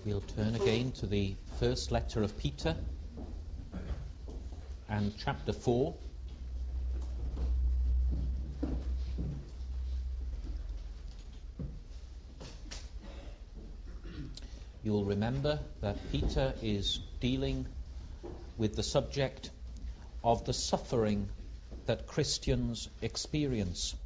We'll turn again to the first letter of Peter and chapter 4. You'll remember that Peter is dealing with the subject of the suffering that Christians experience,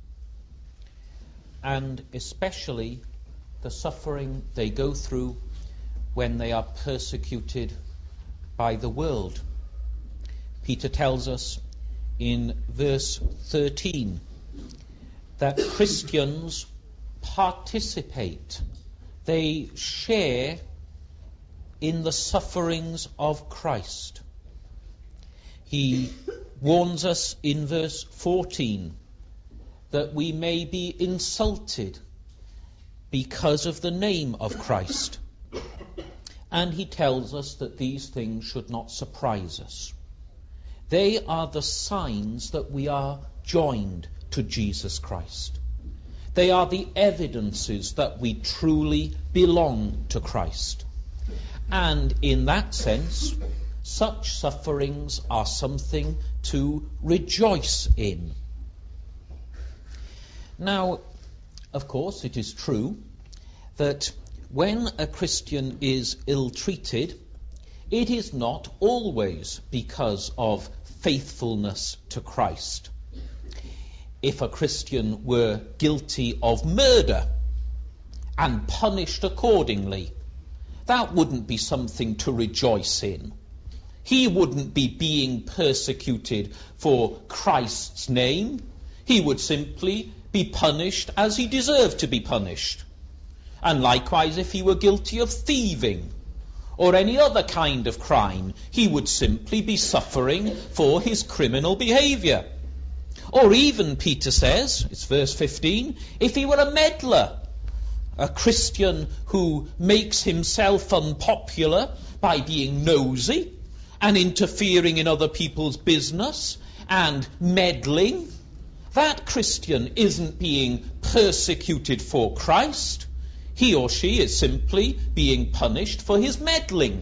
and especially the suffering they go through when they are persecuted by the world. Peter tells us in verse 13 that Christians participate, they share in the sufferings of Christ. He warns us in verse 14 that we may be insulted because of the name of Christ. And he tells us that these things should not surprise us. They are the signs that we are joined to Jesus Christ. They are the evidences that we truly belong to Christ. And in that sense, such sufferings are something to rejoice in. Now, of course, it is true that when a Christian is ill-treated, it is not always because of faithfulness to Christ. If a Christian were guilty of murder and punished accordingly, that wouldn't be something to rejoice in. He wouldn't be being persecuted for Christ's name. He would simply be punished as he deserved to be punished. And likewise, if he were guilty of thieving or any other kind of crime, he would simply be suffering for his criminal behavior. Or even, Peter says, it's verse 15, if he were a meddler, a Christian who makes himself unpopular by being nosy and interfering in other people's business and meddling, that Christian isn't being persecuted for Christ. He or she is simply being punished for his meddling.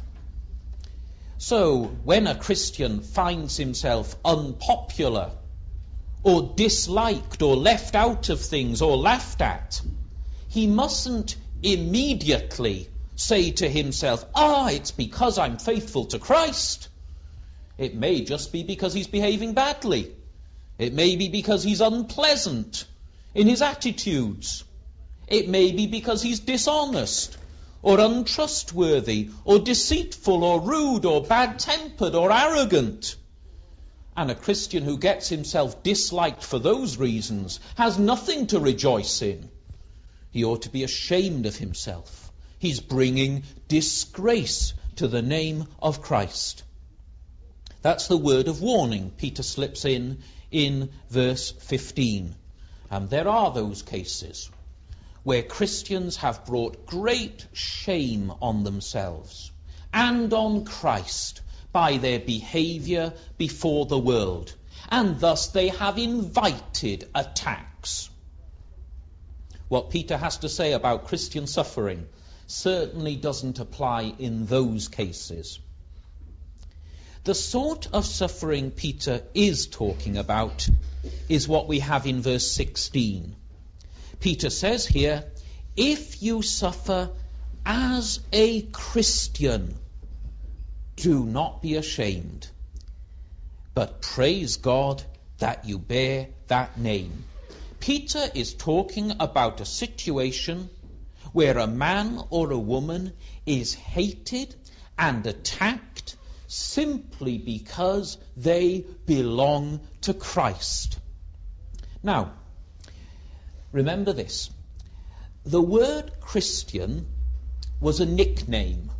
So, when a Christian finds himself unpopular or disliked or left out of things or laughed at, he mustn't immediately say to himself, it's because I'm faithful to Christ. It may just be because he's behaving badly. It may be because he's unpleasant in his attitudes. It may be because he's dishonest or untrustworthy or deceitful or rude or bad-tempered or arrogant. And a Christian who gets himself disliked for those reasons has nothing to rejoice in. He ought to be ashamed of himself. He's bringing disgrace to the name of Christ. That's the word of warning Peter slips in verse 15. And there are those cases where Christians have brought great shame on themselves and on Christ by their behavior before the world, and thus they have invited attacks. What Peter has to say about Christian suffering certainly doesn't apply in those cases. The sort of suffering Peter is talking about is what we have in verse 16. Peter says here, if you suffer as a Christian, do not be ashamed, but praise God that you bear that name. Peter is talking about a situation where a man or a woman is hated and attacked simply because they belong to Christ. Now, remember this. The word Christian was a nickname.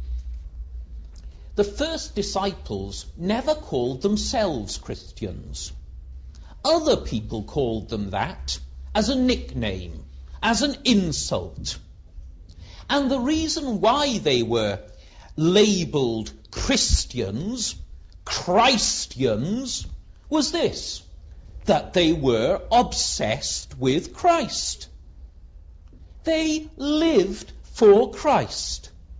The first disciples never called themselves Christians. Other people called them that as a nickname, as an insult. And the reason why they were labelled Christians, Christians, was this, that they were obsessed with Christ. They lived for Christ.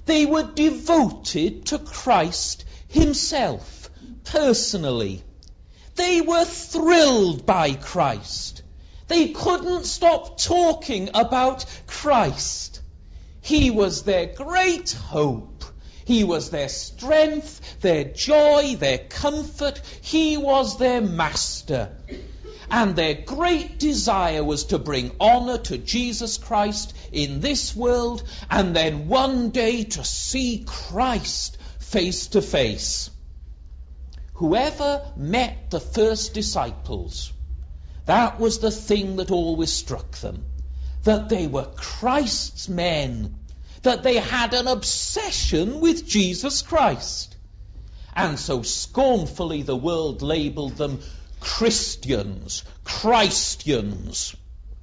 They were devoted to Christ himself, personally. They were thrilled by Christ. They couldn't stop talking about Christ. He was their great hope. He was their strength, their joy, their comfort. He was their master. And their great desire was to bring honor to Jesus Christ in this world, and then one day to see Christ face to face. Whoever met the first disciples, that was the thing that always struck them, that they were Christ's men, that they had an obsession with Jesus Christ. And so scornfully the world labeled them Christians, Christians.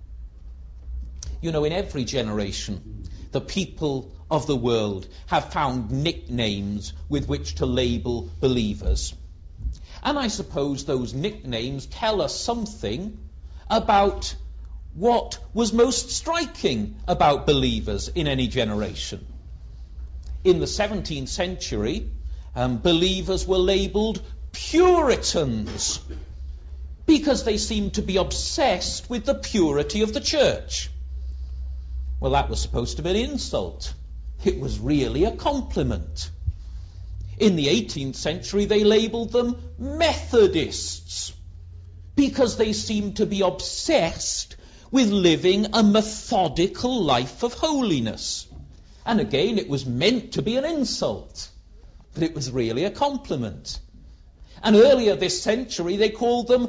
You know, in every generation, the people of the world have found nicknames with which to label believers. And I suppose those nicknames tell us something about what was most striking about believers in any generation. In the 17th century, believers were labelled Puritans because they seemed to be obsessed with the purity of the church. Well, that was supposed to be an insult. It was really a compliment. In the 18th century, they labelled them Methodists because they seemed to be obsessed with living a methodical life of holiness. And again, it was meant to be an insult, but it was really a compliment. And earlier this century, they called them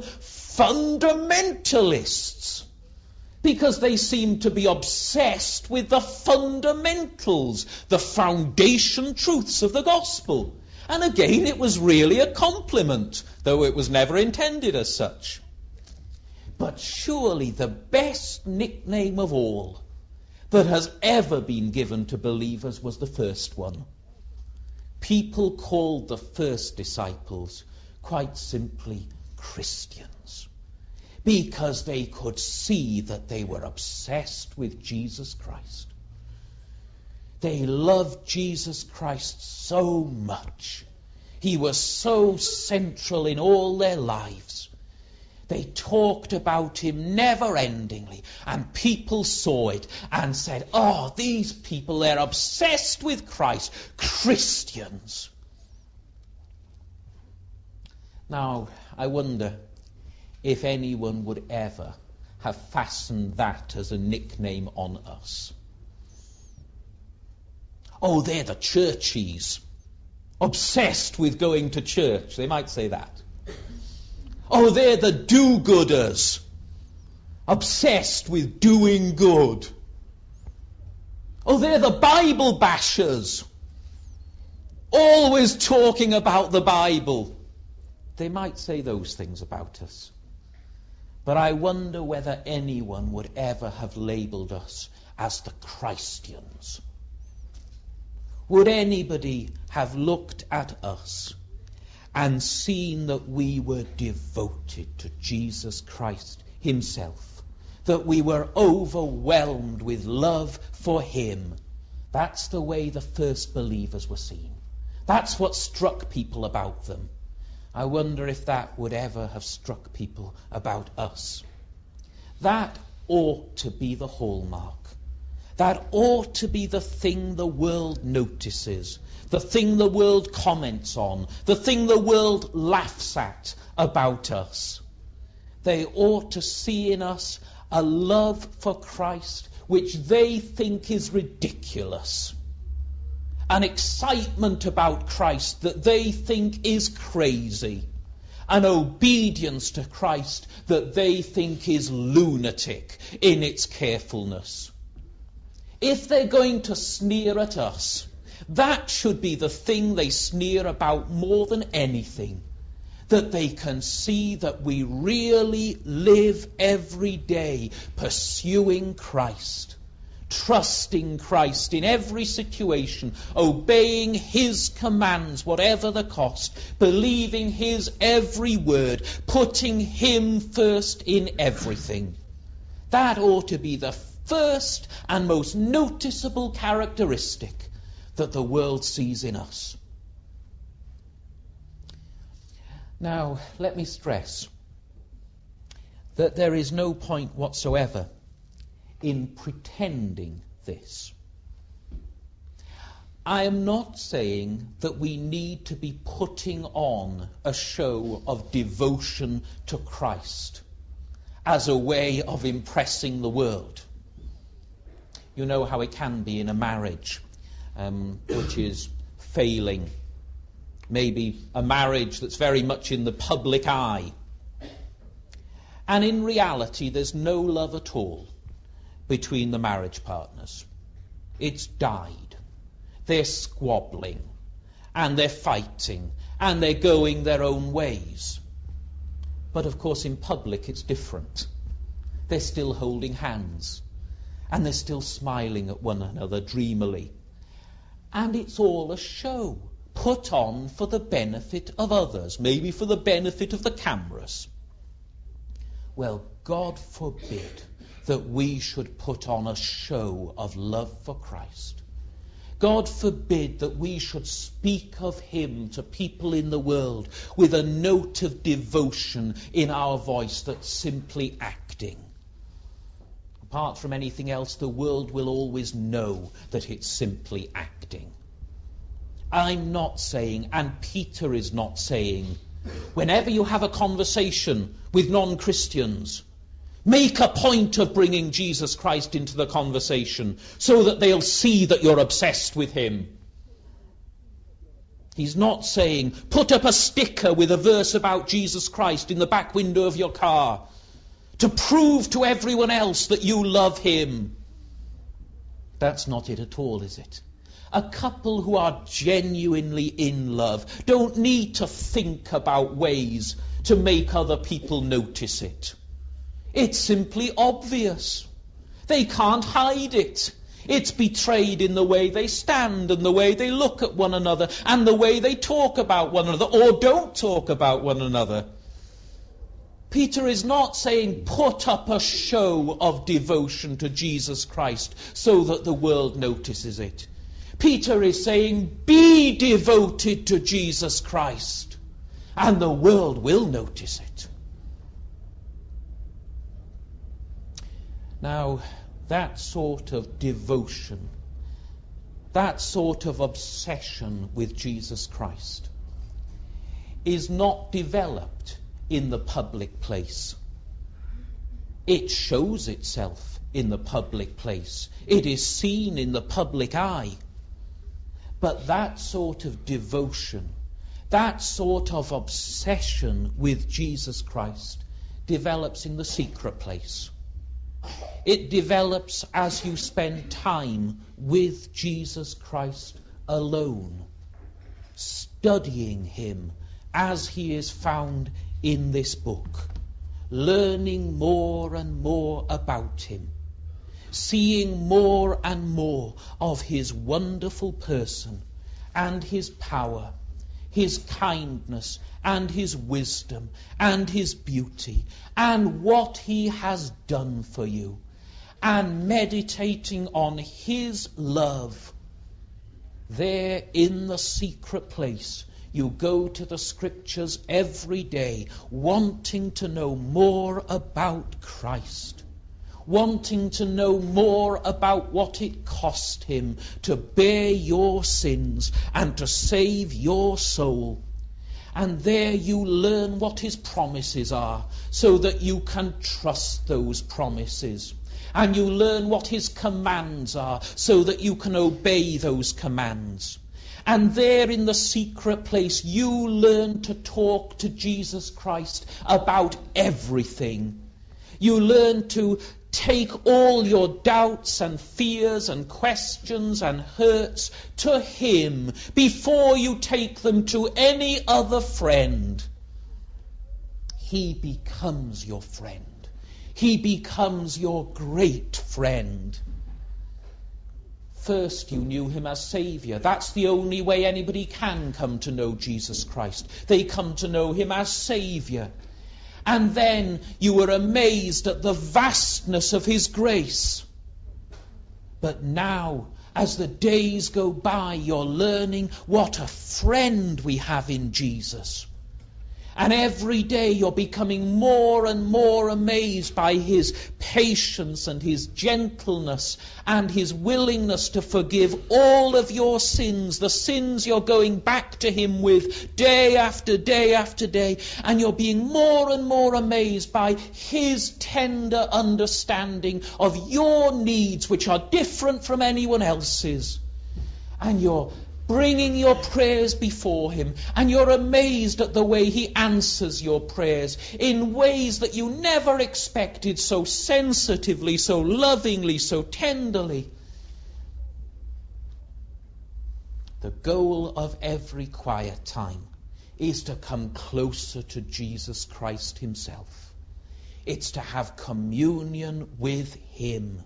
fundamentalists because they seemed to be obsessed with the fundamentals, the foundation truths of the gospel. And again, it was really a compliment, though it was never intended as such. But surely the best nickname of all that has ever been given to believers was the first one. People called the first disciples quite simply Christians, because they could see that they were obsessed with Jesus Christ. They loved Jesus Christ so much. He was so central in all their lives. They talked about him never-endingly, and people saw it and said, "Oh, these people, they're obsessed with Christ, Christians." Now, I wonder if anyone would ever have fastened that as a nickname on us. "Oh, they're the churchies, obsessed with going to church." They might say that. "Oh, they're the do-gooders, obsessed with doing good." "Oh, they're the Bible bashers, always talking about the Bible." They might say those things about us. But I wonder whether anyone would ever have labelled us as the Christians. Would anybody have looked at us and seen that we were devoted to Jesus Christ himself, that we were overwhelmed with love for him? That's the way the first believers were seen. That's what struck people about them. I wonder if that would ever have struck people about us. That ought to be the hallmark. That ought to be the thing the world notices, the thing the world comments on, the thing the world laughs at about us. They ought to see in us a love for Christ which they think is ridiculous, an excitement about Christ that they think is crazy, an obedience to Christ that they think is lunatic in its carefulness. If they're going to sneer at us, that should be the thing they sneer about more than anything, that they can see that we really live every day pursuing Christ, trusting Christ in every situation, obeying his commands, whatever the cost, believing his every word, putting him first in everything. That ought to be the first and most noticeable characteristic that the world sees in us. Now, let me stress that there is no point whatsoever in pretending this. I am not saying that we need to be putting on a show of devotion to Christ as a way of impressing the world. You know how it can be in a marriage which is failing. Maybe a marriage that's very much in the public eye. And in reality, there's no love at all between the marriage partners. It's died. They're squabbling, and they're fighting, and they're going their own ways. But of course, in public, it's different. They're still holding hands, and they're still smiling at one another dreamily. And it's all a show, put on for the benefit of others, maybe for the benefit of the cameras. Well, God forbid that we should put on a show of love for Christ. God forbid that we should speak of him to people in the world with a note of devotion in our voice that's simply acting. Apart from anything else, the world will always know that it's simply acting. I'm not saying, and Peter is not saying, whenever you have a conversation with non-Christians, make a point of bringing Jesus Christ into the conversation so that they'll see that you're obsessed with him. He's not saying, put up a sticker with a verse about Jesus Christ in the back window of your car to prove to everyone else that you love him. That's not it at all, is it? A couple who are genuinely in love don't need to think about ways to make other people notice it. It's simply obvious. They can't hide it. It's betrayed in the way they stand and the way they look at one another and the way they talk about one another or don't talk about one another. Peter is not saying put up a show of devotion to Jesus Christ so that the world notices it. Peter is saying be devoted to Jesus Christ and the world will notice it. Now, that sort of devotion, that sort of obsession with Jesus Christ is not developed in the public place. It shows itself in the public place. It is seen in the public eye. But that sort of devotion, that sort of obsession with Jesus Christ develops in the secret place. It develops as you spend time with Jesus Christ alone, studying him as he is found in this book, learning more and more about him, seeing more and more of his wonderful person and his power, his kindness and his wisdom and his beauty and what he has done for you, and meditating on his love. There in the secret place, you go to the scriptures every day, wanting to know more about Christ, wanting to know more about what it cost him to bear your sins and to save your soul. And there you learn what his promises are, so that you can trust those promises. And you learn what his commands are, so that you can obey those commands. And there in the secret place, you learn to talk to Jesus Christ about everything. You learn to take all your doubts and fears and questions and hurts to him before you take them to any other friend. He becomes your friend. He becomes your great friend. First, you knew him as Saviour. That's the only way anybody can come to know Jesus Christ. They come to know him as Saviour. And then you were amazed at the vastness of his grace. But now, As the days go by, you're learning what a friend we have in Jesus. And every day you're becoming more and more amazed by his patience and his gentleness and his willingness to forgive all of your sins, the sins you're going back to him with day after day after day. And you're being more and more amazed by his tender understanding of your needs, which are different from anyone else's. And you're bringing your prayers before him, and you're amazed at the way he answers your prayers in ways that you never expected, so sensitively, so lovingly, so tenderly. The goal of every quiet time is to come closer to Jesus Christ himself. It's to have communion with him.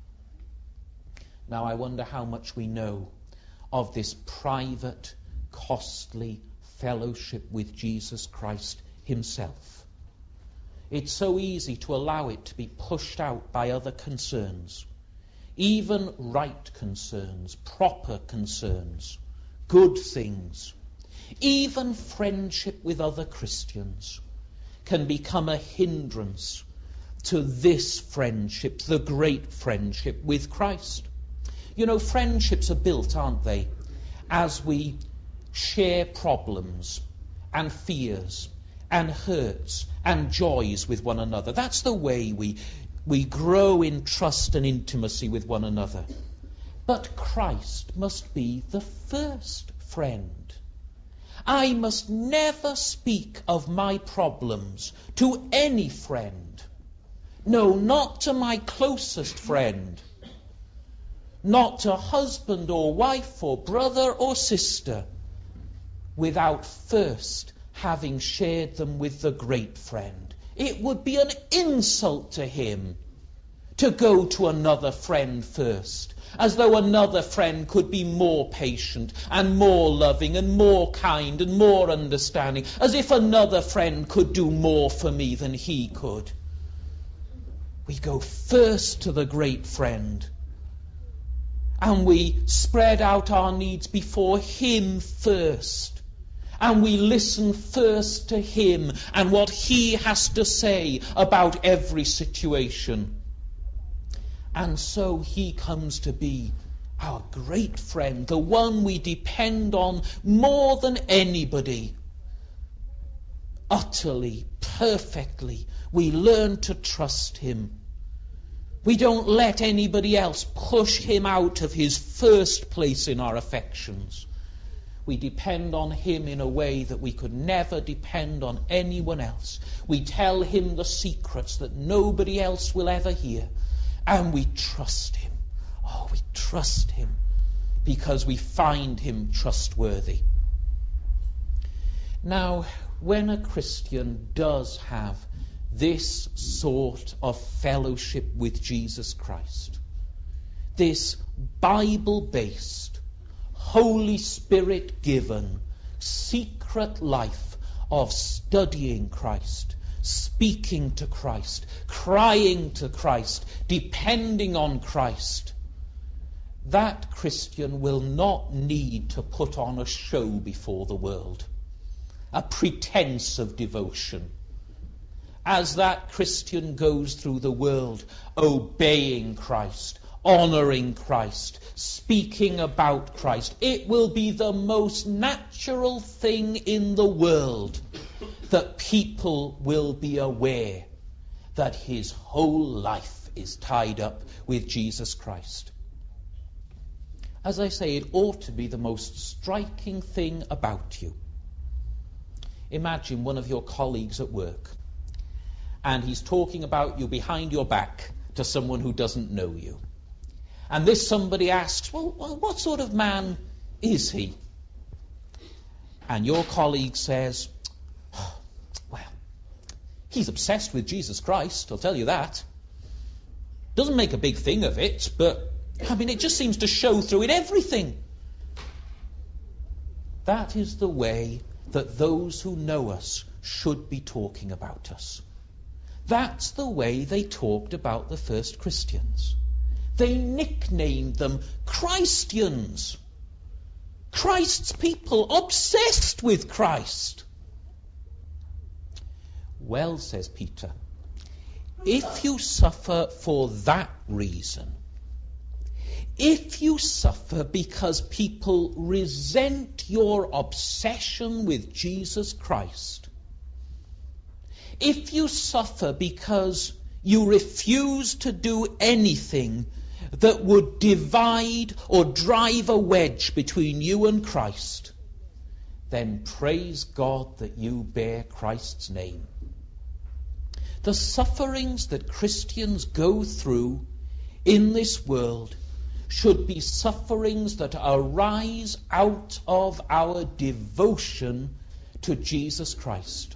Now, I wonder how much we know of this private, costly fellowship with Jesus Christ himself. It's so easy to allow it to be pushed out by other concerns, even right concerns, proper concerns, good things. Even friendship with other Christians can become a hindrance to this friendship, the great friendship with Christ. You know, friendships are built, aren't they, as we share problems and fears and hurts and joys with one another. That's the way we grow in trust and intimacy with one another. But Christ must be the first friend. I must never speak of my problems to any friend. No, not to my closest friend. Not to husband or wife or brother or sister, without first having shared them with the great friend. It would be an insult to him to go to another friend first, as though another friend could be more patient and more loving and more kind and more understanding, as if another friend could do more for me than he could. We go first to the great friend, and we spread out our needs before him first. And we listen first to him and what he has to say about every situation. And so he comes to be our great friend, the one we depend on more than anybody. Utterly, perfectly, we learn to trust him. We don't let anybody else push him out of his first place in our affections. We depend on him in a way that we could never depend on anyone else. We tell him the secrets that nobody else will ever hear. And we trust him. Oh, we trust him because we find him trustworthy. Now, when a Christian does have this sort of fellowship with Jesus Christ, this Bible-based, Holy Spirit-given, secret life of studying Christ, speaking to Christ, crying to Christ, depending on Christ, that Christian will not need to put on a show before the world, a pretense of devotion. As that Christian goes through the world obeying Christ, honoring Christ, speaking about Christ, it will be the most natural thing in the world that people will be aware that his whole life is tied up with Jesus Christ. As I say, it ought to be the most striking thing about you. Imagine one of your colleagues at work, and he's talking about you behind your back to someone who doesn't know you. And this somebody asks, well, what sort of man is he? And your colleague says, well, he's obsessed with Jesus Christ, I'll tell you that. Doesn't make a big thing of it, but, it just seems to show through in everything. That is the way that those who know us should be talking about us. That's the way they talked about the first Christians. They nicknamed them Christians. Christ's people, obsessed with Christ. Well, says Peter, if you suffer for that reason, if you suffer because people resent your obsession with Jesus Christ, if you suffer because you refuse to do anything that would divide or drive a wedge between you and Christ, then praise God that you bear Christ's name. The sufferings that Christians go through in this world should be sufferings that arise out of our devotion to Jesus Christ.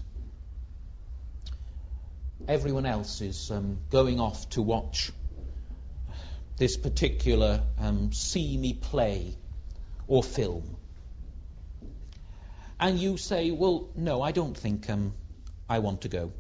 Everyone else is going off to watch this particular see-me play or film. And you say, well, no, I don't think I want to go.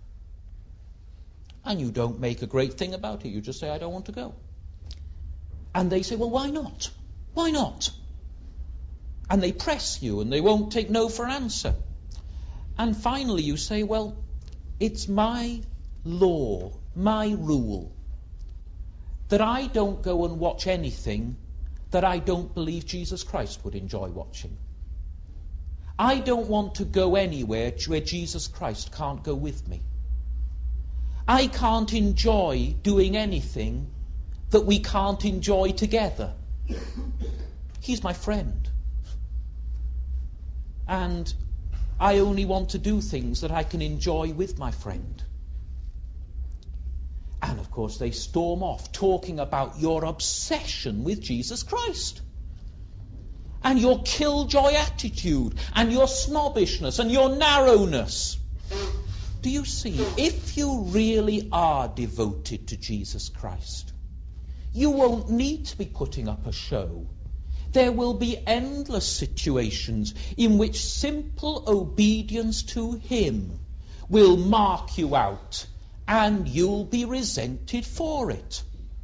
And you don't make a great thing about it. You just say, I don't want to go. And they say, well, why not? Why not? And they press you and they won't take no for an answer. And finally you say, well, it's my law, my rule, that I don't go and watch anything that I don't believe Jesus Christ would enjoy watching. I don't want to go anywhere where Jesus Christ can't go with me. I can't enjoy doing anything that we can't enjoy together. He's my friend. And I only want to do things that I can enjoy with my friend. And of course they storm off talking about your obsession with Jesus Christ. And your killjoy attitude, and your snobbishness, and your narrowness. Do you see, if you really are devoted to Jesus Christ, you won't need to be putting up a show. There will be endless situations in which simple obedience to Him will mark you out, and you'll be resented for it.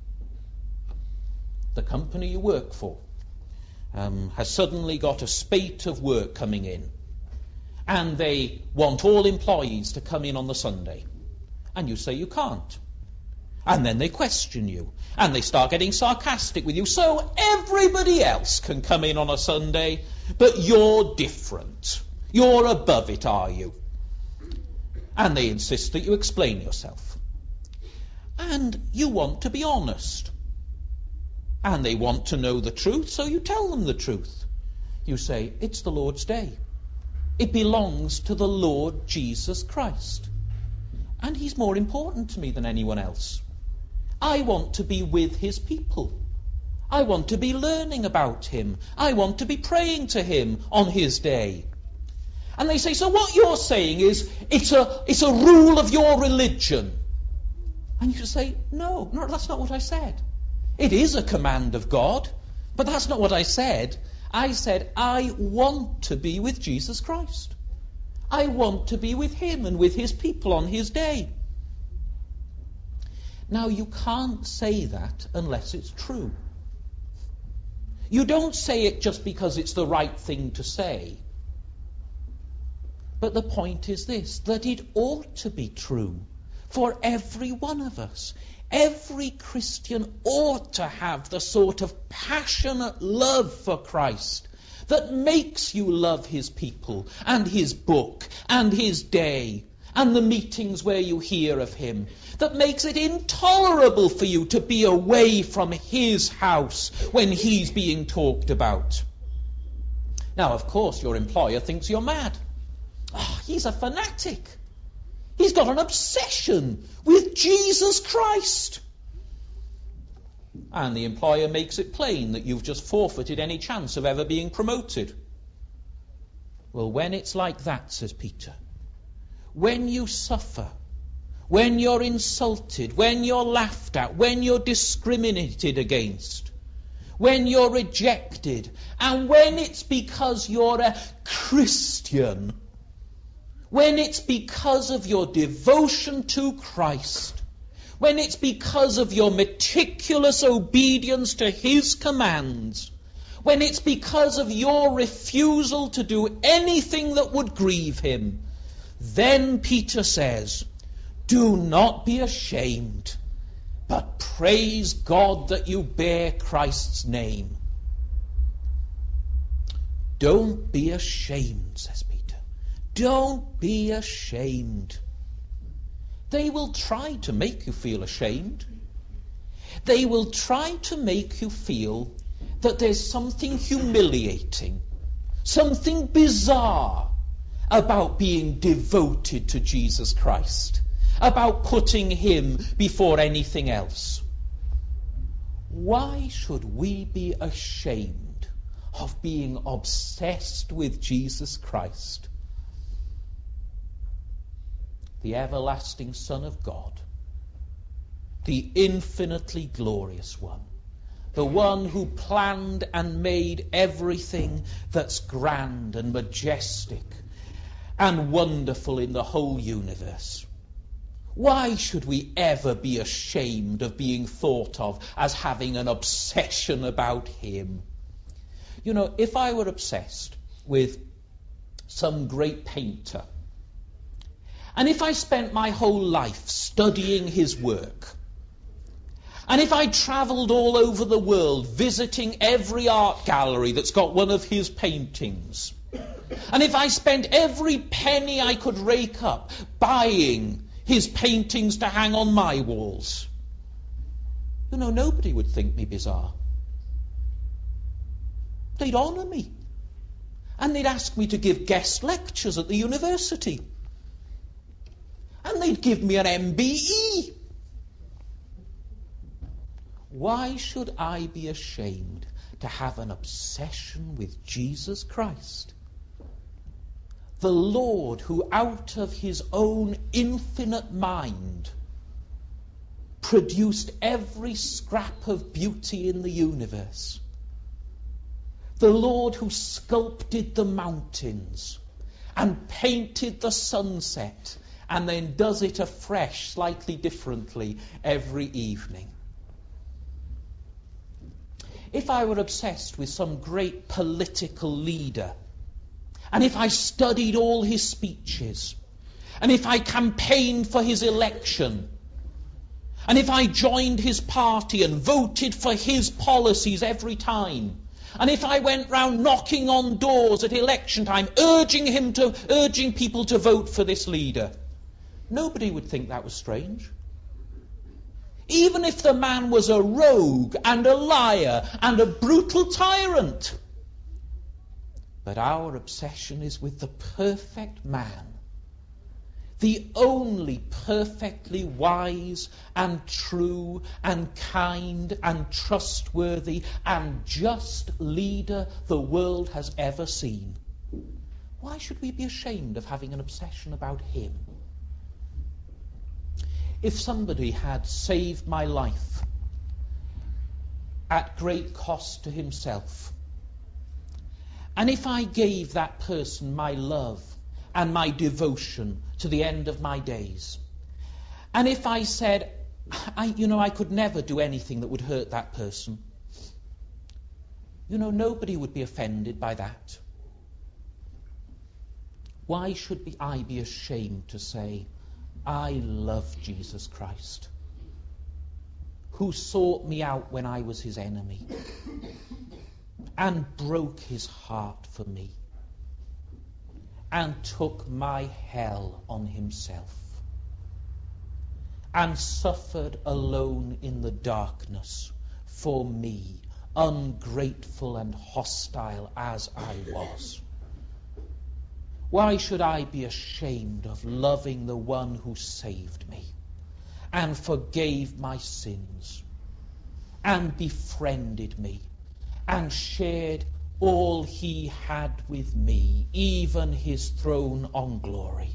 The company you work for has suddenly got a spate of work coming in, and they want all employees to come in on the Sunday, and you say you can't. And then they question you, and they start getting sarcastic with you. So everybody else can come in on a Sunday, but you're different. You're above it, are you? And they insist that you explain yourself. And you want to be honest. And they want to know the truth, so you tell them the truth. You say, it's the Lord's day. It belongs to the Lord Jesus Christ. And He's more important to me than anyone else. I want to be with His people. I want to be learning about Him. I want to be praying to Him on His day. And they say, so what you're saying is, it's a rule of your religion. And you say, no, that's not what I said. It is a command of God, but that's not what I said. I said, I want to be with Jesus Christ. I want to be with Him and with His people on His day. Now, you can't say that unless it's true. You don't say it just because it's the right thing to say. But the point is this, that it ought to be true for every one of us. Every Christian ought to have the sort of passionate love for Christ that makes you love His people and His book and His day and the meetings where you hear of Him, that makes it intolerable for you to be away from His house when He's being talked about. Now, of course, your employer thinks you're mad. Oh, he's a fanatic. He's got an obsession with Jesus Christ. And the employer makes it plain that you've just forfeited any chance of ever being promoted. Well, when it's like that, says Peter, when you suffer, when you're insulted, when you're laughed at, when you're discriminated against, when you're rejected, and when it's because you're a Christian, when it's because of your devotion to Christ, when it's because of your meticulous obedience to his commands, when it's because of your refusal to do anything that would grieve him, then Peter says, do not be ashamed, but praise God that you bear Christ's name. Don't be ashamed, says Peter. Don't be ashamed. They will try to make you feel ashamed. They will try to make you feel that there's something humiliating, something bizarre about being devoted to Jesus Christ, about putting him before anything else. Why should we be ashamed of being obsessed with Jesus Christ, the everlasting Son of God, the infinitely glorious one, the one who planned and made everything that's grand and majestic and wonderful in the whole universe? Why should we ever be ashamed of being thought of as having an obsession about him? You know, if I were obsessed with some great painter, and if I spent my whole life studying his work, and if I travelled all over the world visiting every art gallery that's got one of his paintings, and if I spent every penny I could rake up buying his paintings to hang on my walls, you know, nobody would think me bizarre. They'd honour me. And they'd ask me to give guest lectures at the university. And they'd give me an MBE. Why should I be ashamed to have an obsession with Jesus Christ? The Lord who out of his own infinite mind produced every scrap of beauty in the universe. The Lord who sculpted the mountains and painted the sunset and then does it afresh, slightly differently, every evening. If I were obsessed with some great political leader, and if I studied all his speeches, and if I campaigned for his election, and if I joined his party and voted for his policies every time, and if I went round knocking on doors at election time, urging people to vote for this leader, nobody would think that was strange. Even if the man was a rogue and a liar and a brutal tyrant. But our obsession is with the perfect man, the only perfectly wise and true and kind and trustworthy and just leader the world has ever seen. Why should we be ashamed of having an obsession about him? If somebody had saved my life at great cost to himself, and if I gave that person my love and my devotion to the end of my days, and if I said, I could never do anything that would hurt that person, nobody would be offended by that. Why should I be ashamed to say, I love Jesus Christ, who sought me out when I was his enemy and broke his heart for me and took my hell on himself and suffered alone in the darkness for me, ungrateful and hostile as I was. Why should I be ashamed of loving the one who saved me and forgave my sins and befriended me and shared all he had with me, even his throne on glory?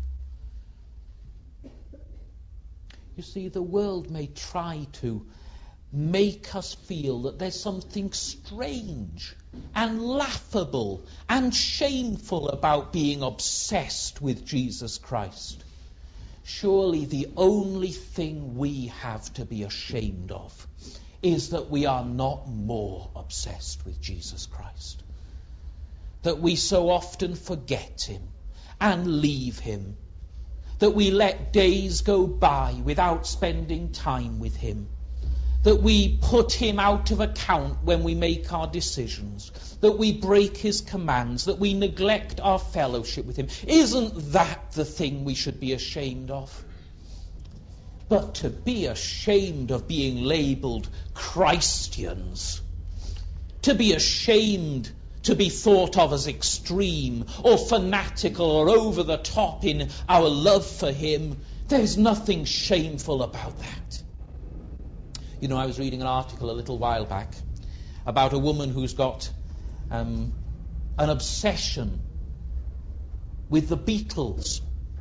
You see, the world may try to make us feel that there's something strange and laughable and shameful about being obsessed with Jesus Christ. surely the only thing we have to be ashamed of is that we are not more obsessed with Jesus Christ. That we so often forget him and leave him. That we let days go by without spending time with him. That we put him out of account when we make our decisions. That we break his commands. That we neglect our fellowship with him. Isn't that the thing we should be ashamed of? But to be ashamed of being labelled Christians, to be ashamed to be thought of as extreme or fanatical or over the top in our love for him, there's nothing shameful about that. You know, I was reading an article a little while back about a woman who's got an obsession with the Beatles.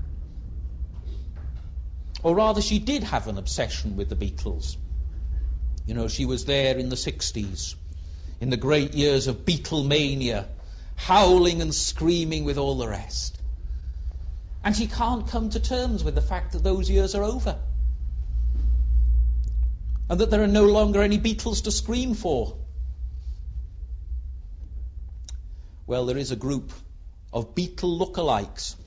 Or rather, she did have an obsession with the Beatles. You know, she was there in the 60s, in the great years of Beatlemania, howling and screaming with all the rest. And she can't come to terms with the fact that those years are over. And that there are no longer any Beatles to scream for. Well, there is a group of Beatle lookalikes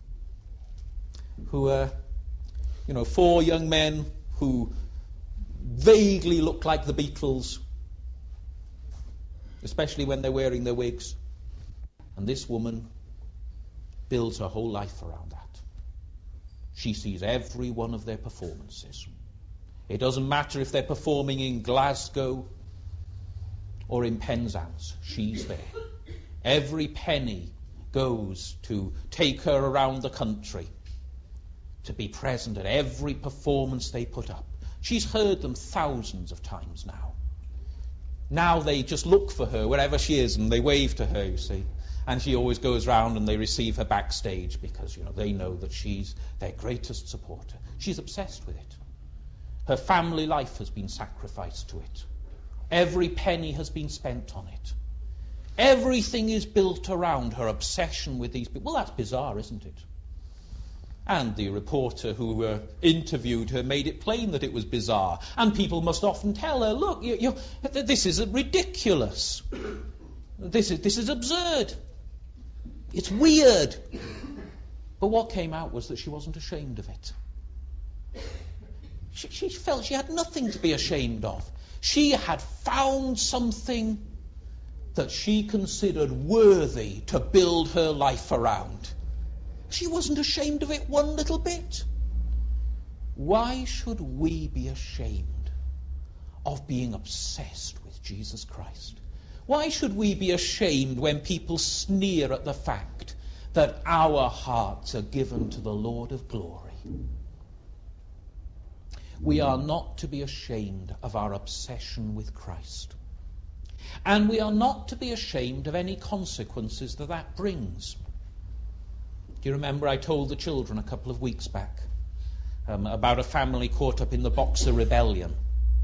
who are, four young men who vaguely look like the Beatles, especially when they're wearing their wigs. And this woman builds her whole life around that. She sees every one of their performances. It doesn't matter if they're performing in Glasgow or in Penzance. She's there. Every penny goes to take her around the country, to be present at every performance they put up. She's heard them thousands of times now. Now they just look for her wherever she is and they wave to her, you see. And she always goes round and they receive her backstage because, they know that she's their greatest supporter. She's obsessed with it. Her family life has been sacrificed to it. Every penny has been spent on it. Everything is built around her obsession with these people. Well, that's bizarre, isn't it? And the reporter who interviewed her made it plain that it was bizarre. And people must often tell her, look, this is ridiculous. This is absurd. It's weird. But what came out was that she wasn't ashamed of it. She felt she had nothing to be ashamed of. She had found something that she considered worthy to build her life around. She wasn't ashamed of it one little bit. Why should we be ashamed of being obsessed with Jesus Christ? Why should we be ashamed when people sneer at the fact that our hearts are given to the Lord of glory? We are not to be ashamed of our obsession with Christ. And we are not to be ashamed of any consequences that brings. Do you remember I told the children a couple of weeks back about a family caught up in the Boxer Rebellion?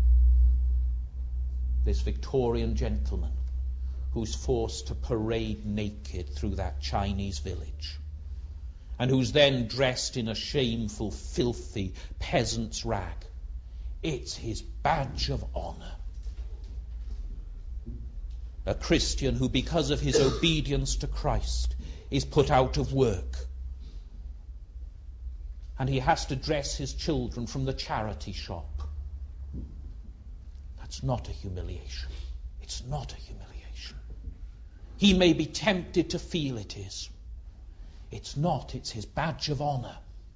This Victorian gentleman who's forced to parade naked through that Chinese village and who's then dressed in a shameful, filthy peasant's rag. It's his badge of honor. A Christian who, because of his obedience to Christ, is put out of work. And he has to dress his children from the charity shop. That's not a humiliation. It's not a humiliation. He may be tempted to feel it is. It's not. It's his badge of honor.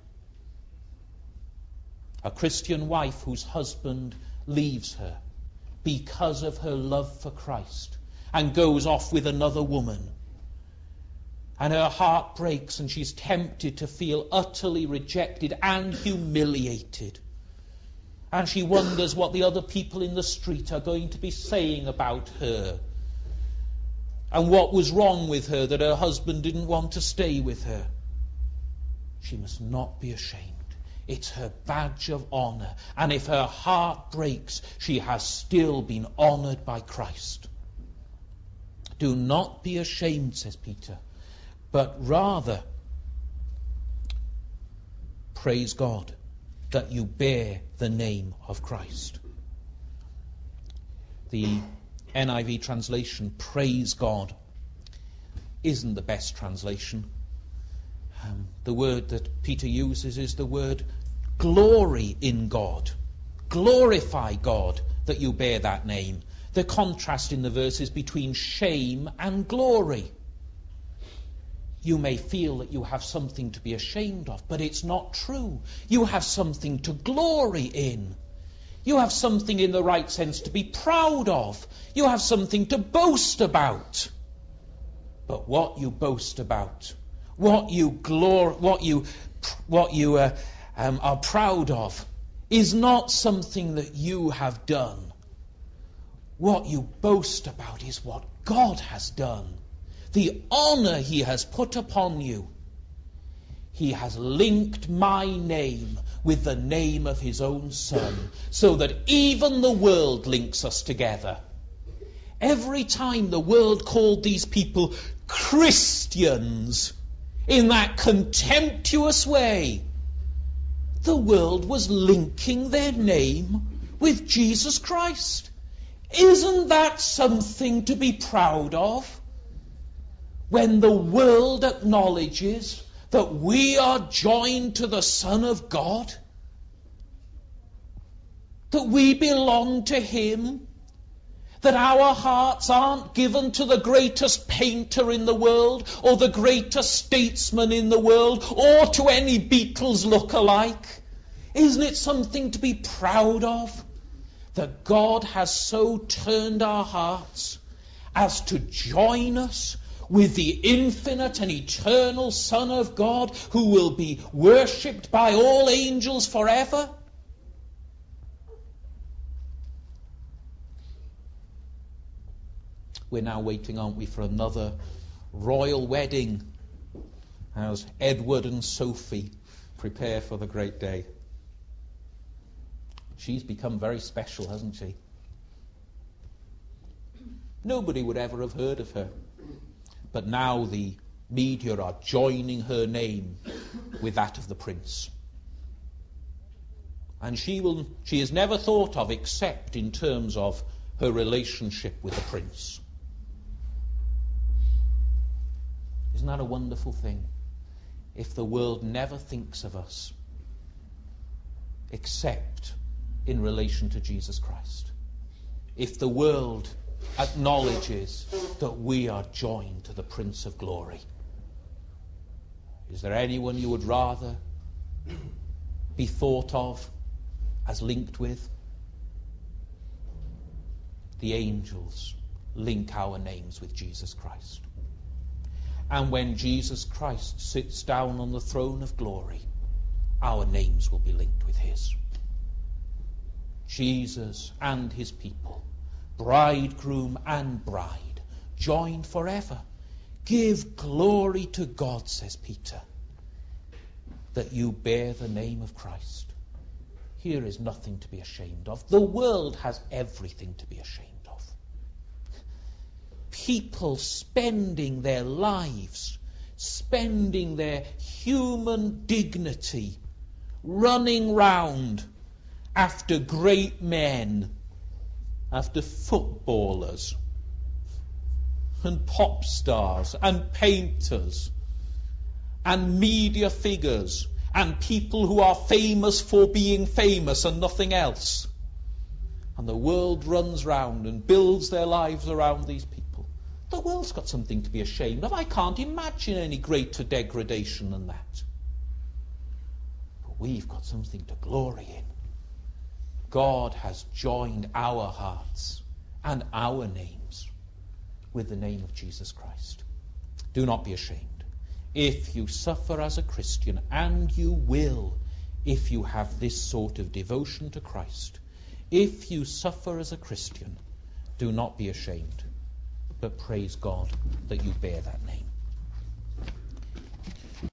A Christian wife whose husband leaves her because of her love for Christ and goes off with another woman. And her heart breaks and she's tempted to feel utterly rejected and humiliated. And she wonders what the other people in the street are going to be saying about her. And what was wrong with her that her husband didn't want to stay with her. She must not be ashamed. It's her badge of honor. And if her heart breaks, she has still been honored by Christ. Do not be ashamed, says Peter, but rather praise God that you bear the name of Christ. The NIV translation, praise God, isn't the best translation. The word that Peter uses is the word glory in God. Glorify God that you bear that name. The contrast in the verse is between shame and glory. You may feel that you have something to be ashamed of, but it's not true. You have something to glory in. You have something in the right sense to be proud of. You have something to boast about. But what you boast about, what you are proud of, is not something that you have done. What you boast about is what God has done. The honor he has put upon you. He has linked my name with the name of his own Son, so that even the world links us together. Every time the world called these people Christians in that contemptuous way, the world was linking their name with Jesus Christ. Isn't that something to be proud of? When the world acknowledges that we are joined to the Son of God, that we belong to him, that our hearts aren't given to the greatest painter in the world, or the greatest statesman in the world, or to any Beatles look-alike. Isn't it something to be proud of? That God has so turned our hearts as to join us with the infinite and eternal Son of God, who will be worshipped by all angels forever? We're now waiting, aren't we, for another royal wedding as Edward and Sophie prepare for the great day. She's become very special, hasn't she? Nobody would ever have heard of her. But now the media are joining her name with that of the prince. And she is never thought of except in terms of her relationship with the prince. Isn't that a wonderful thing? If the world never thinks of us except in relation to Jesus Christ. If the world acknowledges that we are joined to the Prince of Glory. Is there anyone you would rather be thought of as linked with? The angels link our names with Jesus Christ. And when Jesus Christ sits down on the throne of glory, our names will be linked with his. Jesus and his people, bridegroom and bride, joined forever. Give glory to God, says Peter, that you bear the name of Christ. Here is nothing to be ashamed of. The world has everything to be ashamed of. People spending their lives, spending their human dignity, running round after great men, after footballers and pop stars and painters and media figures and people who are famous for being famous and nothing else. And the world runs round and builds their lives around these people. The world's got something to be ashamed of. I can't imagine any greater degradation than that. But we've got something to glory in. God has joined our hearts and our names with the name of Jesus Christ. Do not be ashamed. If you suffer as a Christian, and you will if you have this sort of devotion to Christ, if you suffer as a Christian, do not be ashamed, but praise God that you bear that name.